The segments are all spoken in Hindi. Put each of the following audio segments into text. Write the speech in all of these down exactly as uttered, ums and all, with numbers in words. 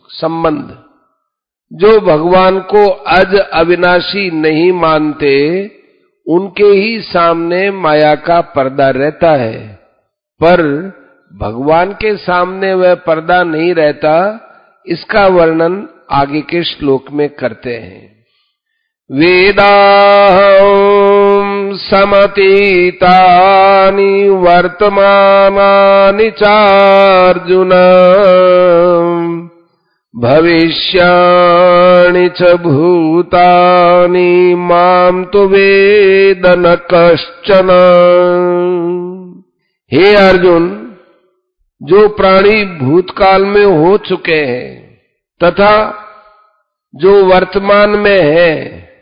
संबंध। जो भगवान को अज अविनाशी नहीं मानते उनके ही सामने माया का पर्दा रहता है, पर भगवान के सामने वह पर्दा नहीं रहता। इसका वर्णन आगे के श्लोक में करते हैं। वेदाहं समतीतानि वर्तमानानि चार्जुन भविष्याणि च भूतानि मां तु वेद न कश्चन। हे अर्जुन, जो प्राणी भूतकाल में हो चुके हैं तथा जो वर्तमान में है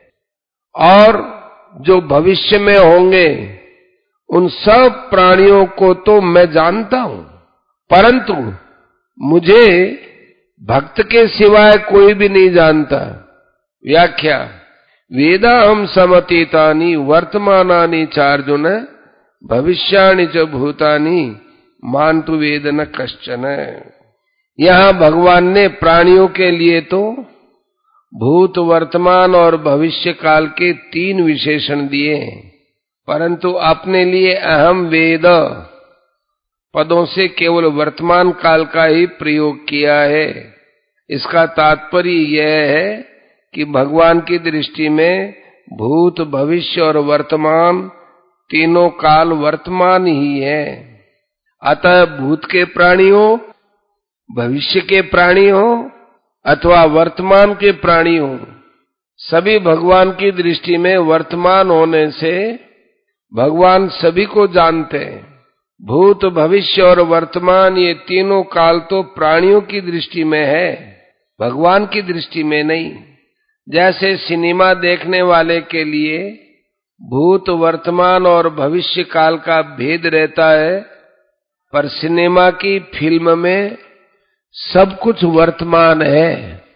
और जो भविष्य में होंगे, उन सब प्राणियों को तो मैं जानता हूं, परंतु मुझे भक्त के सिवाय कोई भी नहीं जानता। व्याख्या। वेदाहं समतीतानि वर्तमानानि चार्जुन भविष्याणि च भूतानि मां तु वेद न कश्चन। यहां भगवान ने प्राणियों के लिए तो भूत, वर्तमान और भविष्य काल के तीन विशेषण दिए हैं, परंतु अपने लिए अहम वेद पदों से केवल वर्तमान काल का ही प्रयोग किया है। इसका तात्पर्य यह है कि भगवान की दृष्टि में भूत, भविष्य और वर्तमान तीनों काल वर्तमान ही है। अतः भूत के प्राणी हो, भविष्य के प्राणी हो अथवा वर्तमान के प्राणी हो, सभी भगवान की दृष्टि में वर्तमान होने से भगवान सभी को जानते हैं। भूत, भविष्य और वर्तमान ये तीनों काल तो प्राणियों की दृष्टि में है, भगवान की दृष्टि में नहीं। जैसे सिनेमा देखने वाले के लिए भूत, वर्तमान और भविष्य काल का भेद रहता है, पर सिनेमा की फिल्म में सब कुछ वर्तमान है।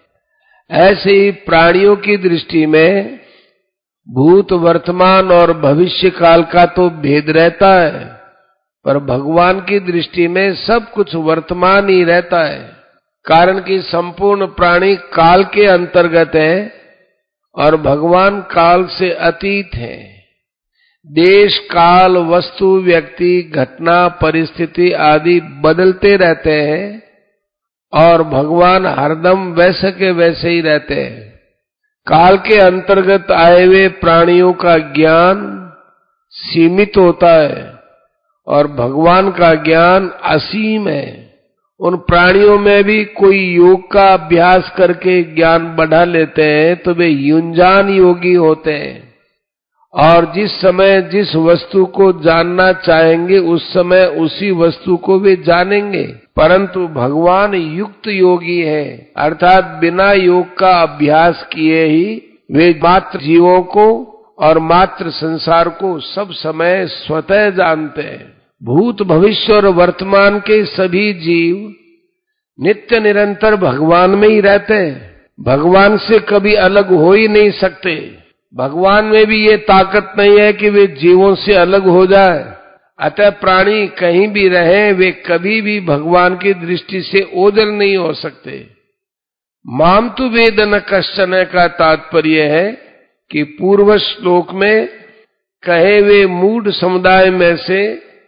ऐसे ही प्राणियों की दृष्टि में भूत, वर्तमान और भविष्य काल का तो भेद रहता है, पर भगवान की दृष्टि में सब कुछ वर्तमान ही रहता है। कारण कि संपूर्ण प्राणी काल के अंतर्गत है और भगवान काल से अतीत है। देश, काल, वस्तु, व्यक्ति, घटना, परिस्थिति आदि बदलते रहते हैं और भगवान हरदम वैसे के वैसे ही रहते हैं। काल के अंतर्गत आए हुए प्राणियों का ज्ञान सीमित होता है और भगवान का ज्ञान असीम है। उन प्राणियों में भी कोई योग का अभ्यास करके ज्ञान बढ़ा लेते हैं तो वे युंजान योगी होते हैं और जिस समय जिस वस्तु को जानना चाहेंगे उस समय उसी वस्तु को वे जानेंगे। परंतु भगवान युक्त योगी है, अर्थात बिना योग का अभ्यास किए ही वे मात्र जीवों को और मात्र संसार को सब समय स्वतः जानते हैं। भूत, भविष्य और वर्तमान के सभी जीव नित्य निरंतर भगवान में ही रहते हैं, भगवान से कभी अलग हो ही नहीं सकते। भगवान में भी ये ताकत नहीं है कि वे जीवों से अलग हो जाए। अतः प्राणी कहीं भी रहे, वे कभी भी भगवान की दृष्टि से ओझल नहीं हो सकते। माम तु वेद न कश्चन का तात्पर्य है कि पूर्व श्लोक में कहे वे मूढ़ समुदाय में से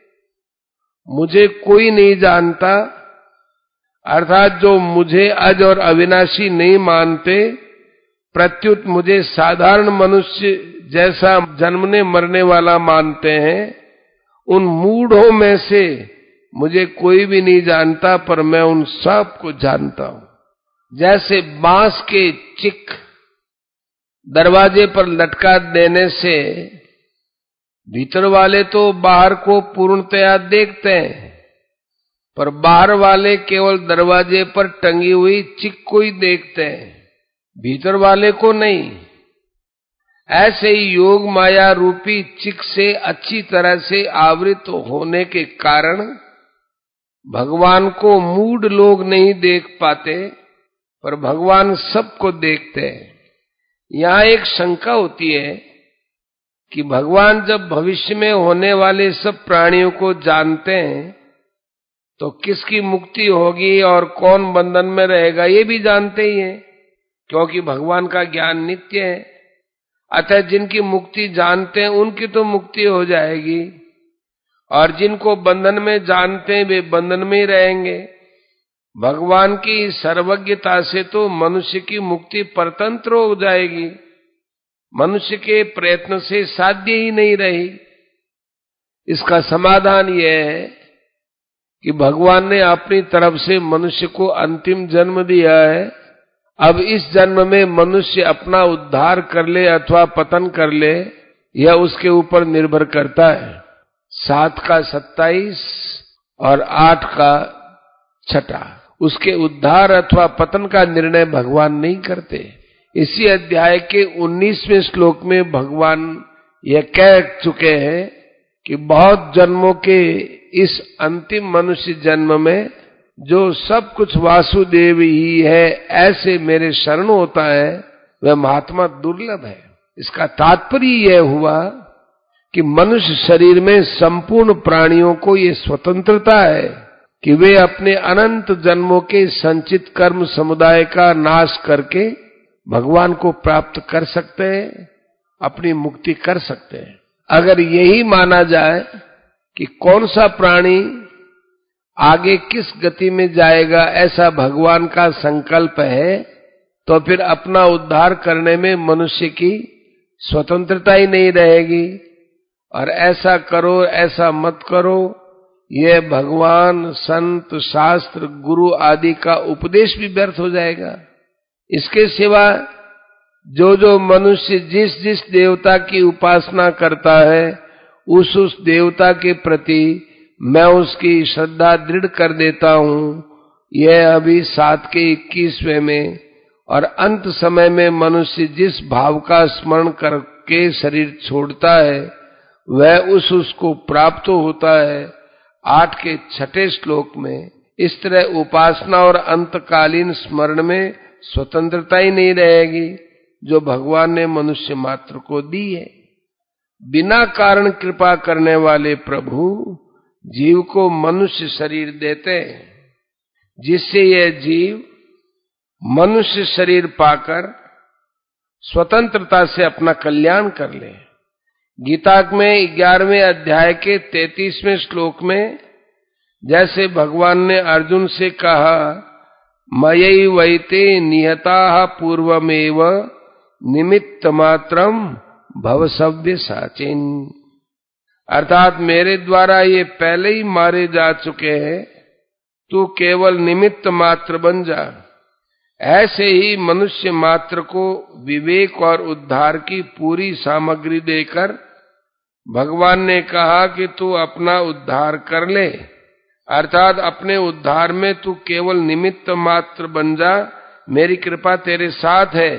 मुझे कोई नहीं जानता, अर्थात जो मुझे अज और अविनाशी नहीं मानते, प्रत्युत मुझे साधारण मनुष्य जैसा जन्मने मरने वाला मानते हैं, उन मूढ़ों में से मुझे कोई भी नहीं जानता, पर मैं उन सब को जानता हूं। जैसे बांस के चिक दरवाजे पर लटका देने से भीतर वाले तो बाहर को पूर्णतया देखते हैं, पर बाहर वाले केवल दरवाजे पर टंगी हुई चिक को ही देखते हैं, भीतर वाले को नहीं। ऐसे ही योग माया रूपी चिक से अच्छी तरह से आवृत होने के कारण भगवान को मूढ़ लोग नहीं देख पाते, पर भगवान सबको देखते हैं। यहाँ एक शंका होती है कि भगवान जब भविष्य में होने वाले सब प्राणियों को जानते हैं तो किसकी मुक्ति होगी और कौन बंधन में रहेगा ये भी जानते ही हैं, क्योंकि भगवान का ज्ञान नित्य है। अतः जिनकी मुक्ति जानते हैं उनकी तो मुक्ति हो जाएगी, और जिनको बंधन में जानते हैं वे बंधन में ही रहेंगे। भगवान की सर्वज्ञता से तो मनुष्य की मुक्ति परतंत्र हो जाएगी, मनुष्य के प्रयत्न से साध्य ही नहीं रही। इसका समाधान यह है कि भगवान ने अपनी तरफ से मनुष्य को अंतिम जन्म दिया है। अब इस जन्म में मनुष्य अपना उद्धार कर ले अथवा पतन कर ले, यह उसके ऊपर निर्भर करता है। सात का सत्ताईस और आठ का छठा, उसके उद्धार अथवा पतन का निर्णय भगवान नहीं करते। इसी अध्याय के उन्नीसवें श्लोक में भगवान यह कह चुके हैं कि बहुत जन्मों के इस अंतिम मनुष्य जन्म में जो सब कुछ वासुदेव ही है ऐसे मेरे शरण होता है वह महात्मा दुर्लभ है। इसका तात्पर्य यह हुआ कि मनुष्य शरीर में संपूर्ण प्राणियों को ये स्वतंत्रता है कि वे अपने अनंत जन्मों के संचित कर्म समुदाय का नाश करके भगवान को प्राप्त कर सकते हैं, अपनी मुक्ति कर सकते हैं। अगर यही माना जाए कि कौन सा प्राणी आगे किस गति में जाएगा ऐसा भगवान का संकल्प है, तो फिर अपना उद्धार करने में मनुष्य की स्वतंत्रता ही नहीं रहेगी। और ऐसा करो ऐसा मत करो, यह भगवान, संत, शास्त्र, गुरु आदि का उपदेश भी व्यर्थ हो जाएगा। इसके सिवा जो जो मनुष्य जिस जिस देवता की उपासना करता है उस उस देवता के प्रति मैं उसकी श्रद्धा दृढ़ कर देता हूँ। यह अभी सात के इक्कीसवें में। और अंत समय में मनुष्य जिस भाव का स्मरण करके शरीर छोड़ता है वह उस उसको प्राप्त होता है। आठ के छठे श्लोक में इस तरह उपासना और अंतकालीन स्मरण में स्वतंत्रता ही नहीं रहेगी जो भगवान ने मनुष्य मात्र को दी है। बिना कारण कृपा करने वाले प्रभु जीव को मनुष्य शरीर देते हैं, जिससे यह जीव मनुष्य शरीर पाकर स्वतंत्रता से अपना कल्याण कर ले। गीता में ग्यारहवें अध्याय के तैंतीसवें श्लोक में जैसे भगवान ने अर्जुन से कहा, मयि वैते नियता पूर्वमेव निमित्त मात्रम भवसव्य साचिन, अर्थात मेरे द्वारा ये पहले ही मारे जा चुके हैं, तू केवल निमित्त मात्र बन जा। ऐसे ही मनुष्य मात्र को विवेक और उद्धार की पूरी सामग्री देकर भगवान ने कहा कि तू अपना उद्धार कर ले, अर्थात अपने उद्धार में तू केवल निमित्त मात्र बन जा, मेरी कृपा तेरे साथ है।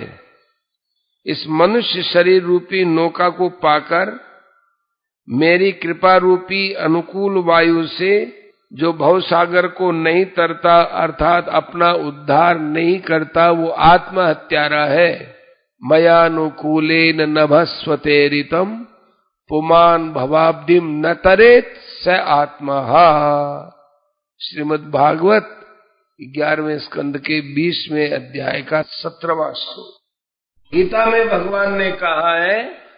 इस मनुष्य शरीर रूपी नौका को पाकर मेरी कृपा रूपी अनुकूल वायु से जो भवसागर को नहीं तरता अर्थात अपना उद्धार नहीं करता वो आत्महत्यारा है। मयानुकूलेन नभस्वतेरितम पुमान भवाब्धिम न तरेत स आत्महा। श्रीमद् भागवत ग्यारहवें स्कंद के बीसवें अध्याय का सत्रहवां श्लोक। गीता में भगवान ने कहा है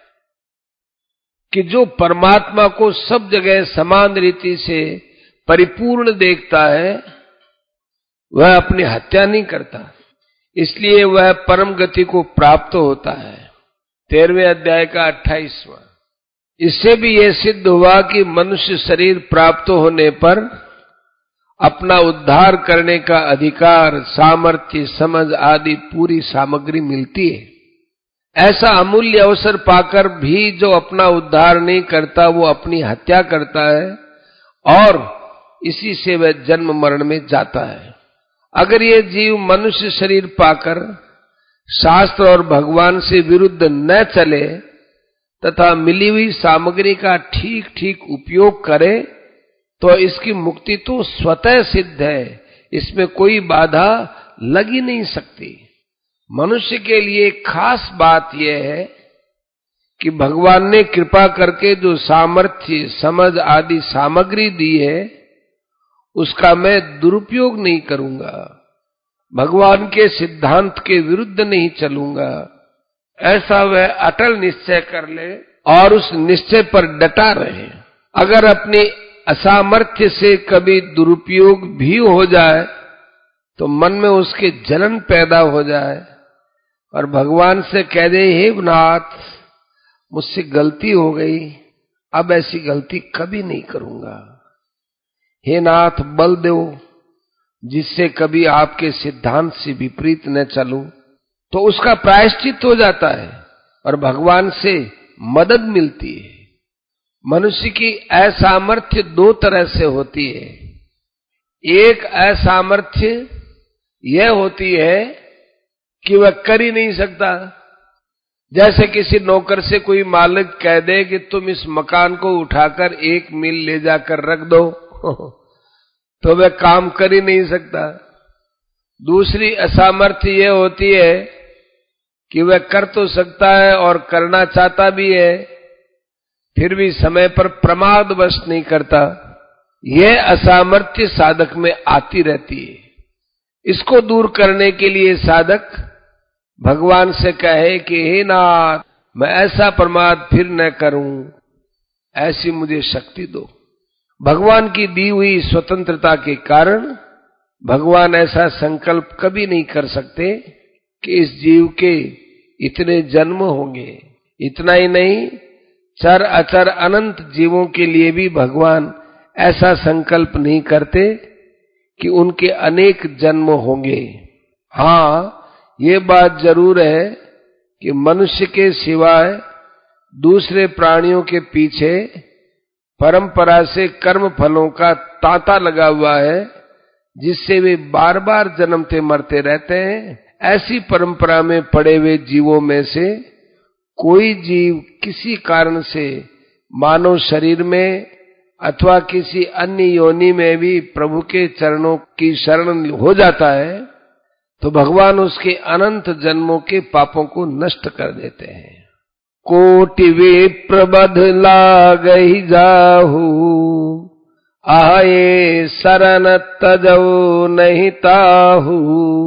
कि जो परमात्मा को सब जगह समान रीति से परिपूर्ण देखता है वह अपनी हत्या नहीं करता, इसलिए वह परम गति को प्राप्त होता है। तेरहवें अध्याय का अट्ठाईसवां। इससे भी यह सिद्ध हुआ कि मनुष्य शरीर प्राप्त होने पर अपना उद्धार करने का अधिकार, सामर्थ्य, समझ आदि पूरी सामग्री मिलती है। ऐसा अमूल्य अवसर पाकर भी जो अपना उद्धार नहीं करता वो अपनी हत्या करता है और इसी से वह जन्म मरण में जाता है। अगर ये जीव मनुष्य शरीर पाकर शास्त्र और भगवान से विरुद्ध न चले तथा मिली हुई सामग्री का ठीक ठीक उपयोग करे तो इसकी मुक्ति तो स्वतः सिद्ध है, इसमें कोई बाधा लग ही नहीं सकती। मनुष्य के लिए खास बात यह है कि भगवान ने कृपा करके जो सामर्थ्य, समझ आदि सामग्री दी है उसका मैं दुरुपयोग नहीं करूंगा, भगवान के सिद्धांत के विरुद्ध नहीं चलूंगा, ऐसा वह अटल निश्चय कर ले और उस निश्चय पर डटा रहे। अगर अपनी असामर्थ्य से कभी दुरुपयोग भी हो जाए तो मन में उसके जलन पैदा हो जाए और भगवान से कह दे, हे नाथ मुझसे गलती हो गई, अब ऐसी गलती कभी नहीं करूंगा। हे नाथ बल दो जिससे कभी आपके सिद्धांत से विपरीत न चलूं। तो उसका प्रायश्चित हो जाता है और भगवान से मदद मिलती है। मनुष्य की असामर्थ्य दो तरह से होती है। एक असामर्थ्य यह होती है कि वह कर ही नहीं सकता। जैसे किसी नौकर से कोई मालिक कह दे कि तुम इस मकान को उठाकर एक मील ले जाकर रख दो तो वह काम कर ही नहीं सकता। दूसरी असामर्थ्य यह होती है कि वह कर तो सकता है और करना चाहता भी है, फिर भी समय पर प्रमादवश नहीं करता। यह असामर्थ्य साधक में आती रहती है। इसको दूर करने के लिए साधक भगवान से कहे कि हे नाथ मैं ऐसा प्रमाद फिर न करूं, ऐसी मुझे शक्ति दो। भगवान की दी हुई स्वतंत्रता के कारण भगवान ऐसा संकल्प कभी नहीं कर सकते कि इस जीव के इतने जन्म होंगे। इतना ही नहीं, चर अचर अनंत जीवों के लिए भी भगवान ऐसा संकल्प नहीं करते कि उनके अनेक जन्म होंगे। हाँ, ये बात जरूर है कि मनुष्य के सिवाय दूसरे प्राणियों के पीछे परंपरा से कर्म फलों का तांता लगा हुआ है, जिससे वे बार बार जन्मते मरते रहते हैं। ऐसी परंपरा में पड़े हुए जीवों में से कोई जीव किसी कारण से मानव शरीर में अथवा किसी अन्य योनि में भी प्रभु के चरणों की शरण हो जाता है तो भगवान उसके अनंत जन्मों के पापों को नष्ट कर देते हैं। कोटि विप्र बध लागहि जाहु, आये शरण तजौ नहीं ताहु।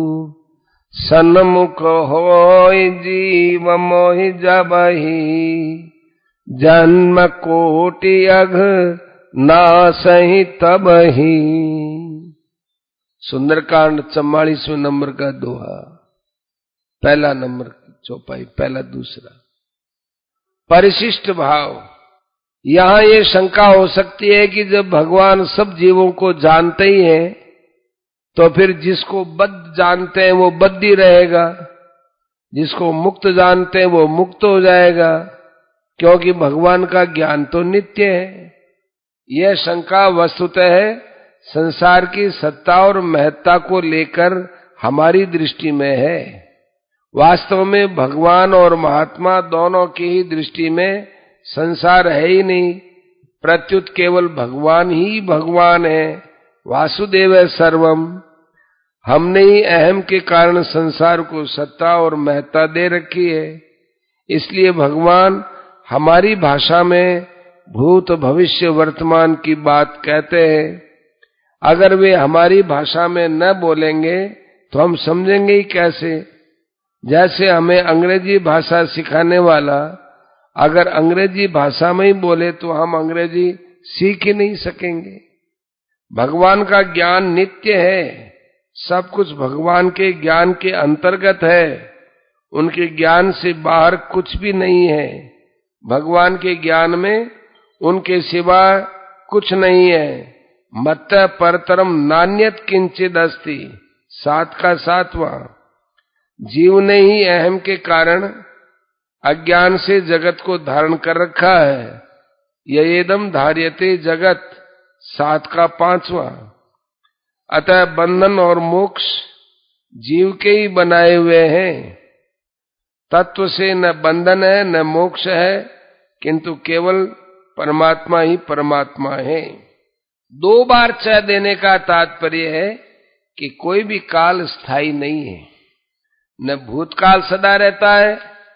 सन्मुख होय जीव मोहि जबहि, जन्म कोटि अघ नासहि तबहि। सुंदरकांड चौवालीसवें नंबर का दोहा, पहला नंबर चौपाई, पहला दूसरा। परिशिष्ट भाव। यहां ये शंका हो सकती है कि जब भगवान सब जीवों को जानते ही हैं तो फिर जिसको बद्ध जानते हैं वो बद्ध ही रहेगा, जिसको मुक्त जानते हैं वो मुक्त हो जाएगा, क्योंकि भगवान का ज्ञान तो नित्य है। यह शंका वस्तुतः है संसार की सत्ता और महत्ता को लेकर हमारी दृष्टि में है। वास्तव में भगवान और महात्मा दोनों की ही दृष्टि में संसार है ही नहीं, प्रत्युत केवल भगवान ही भगवान है। वासुदेव सर्वम। हमने ही अहम के कारण संसार को सत्ता और महत्ता दे रखी है। इसलिए भगवान हमारी भाषा में भूत भविष्य वर्तमान की बात कहते हैं। अगर वे हमारी भाषा में न बोलेंगे तो हम समझेंगे ही कैसे। जैसे हमें अंग्रेजी भाषा सिखाने वाला अगर अंग्रेजी भाषा में ही बोले तो हम अंग्रेजी सीख ही नहीं सकेंगे। भगवान का ज्ञान नित्य है, सब कुछ भगवान के ज्ञान के अंतर्गत है, उनके ज्ञान से बाहर कुछ भी नहीं है। भगवान के ज्ञान में उनके सिवा कुछ नहीं है। मत्त परतरम नान्यत किंचिद अस्ति, सात का सातवां। जीव ने ही अहम के कारण अज्ञान से जगत को धारण कर रखा है। ययेदम धार्यते जगत, सात का पांचवा। अतः बंधन और मोक्ष जीव के ही बनाए हुए हैं। तत्व से न बंधन है न मोक्ष है, किंतु केवल परमात्मा ही परमात्मा है। दो बार च देने का तात्पर्य है कि कोई भी काल स्थायी नहीं है। न भूतकाल सदा रहता है,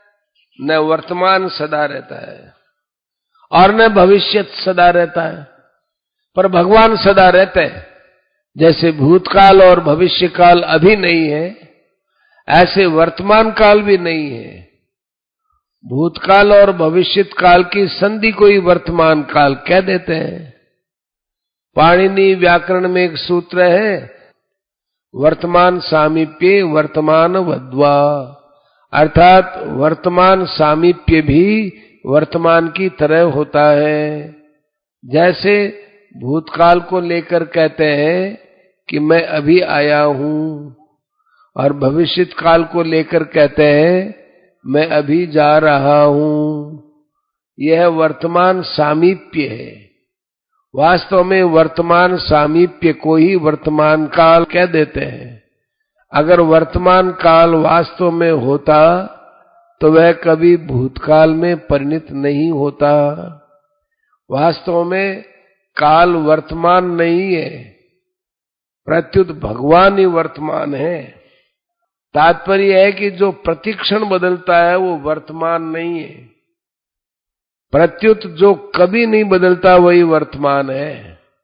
न वर्तमान सदा रहता है, और न भविष्य सदा रहता है, पर भगवान सदा रहते हैं। जैसे भूतकाल और भविष्य काल अभी नहीं है, ऐसे वर्तमान काल भी नहीं है। भूतकाल और भविष्य काल की संधि को ही वर्तमान काल कह देते हैं। पाणिनि व्याकरण में एक सूत्र है, वर्तमान सामीप्य वर्तमान वद्वा, अर्थात वर्तमान सामीप्य भी वर्तमान की तरह होता है। जैसे भूतकाल को लेकर कहते हैं कि मैं अभी आया हूं, और भविष्य काल को लेकर कहते हैं मैं अभी जा रहा हूं। यह वर्तमान सामीप्य है। वास्तव में वर्तमान सामीप्य को ही वर्तमान काल कह देते हैं। अगर वर्तमान काल वास्तव में होता तो वह कभी भूतकाल में परिणत नहीं होता। वास्तव में काल वर्तमान नहीं है, प्रत्युत भगवान ही वर्तमान है। तात्पर्य है कि जो प्रतिक्षण बदलता है वो वर्तमान नहीं है, प्रत्युत जो कभी नहीं बदलता वही वर्तमान है।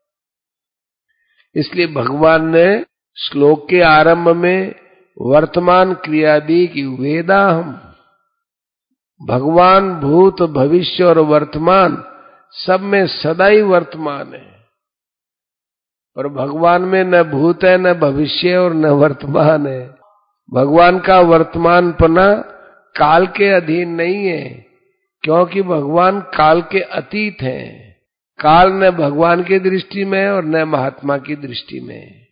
इसलिए भगवान ने श्लोक के आरंभ में वर्तमान क्रिया दी कि वेदाहम। भगवान भूत भविष्य और वर्तमान सब में सदा ही वर्तमान है, पर भगवान में न भूत है, न भविष्य और न वर्तमान है। भगवान का वर्तमानपना काल के अधीन नहीं है, क्योंकि भगवान काल के अतीत हैं। काल न भगवान की दृष्टि में और न महात्मा की दृष्टि में।